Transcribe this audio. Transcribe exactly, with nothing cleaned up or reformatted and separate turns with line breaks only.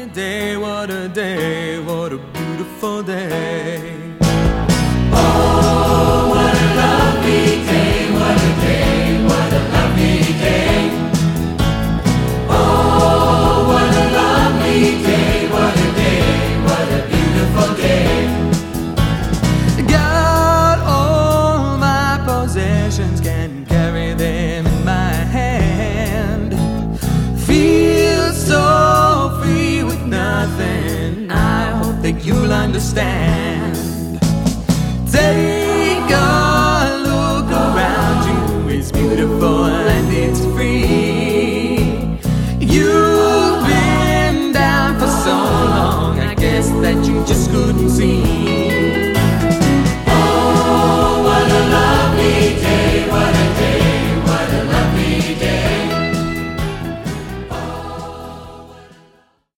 day, what a day, what a beautiful day.
Oh, what a lovely day, what a day, what a lovely day. Oh, what a lovely day, what a day, what a beautiful day.
Got all my possessions, can carry them in my hand. Feel so free with nothing, I hope that you'll understand.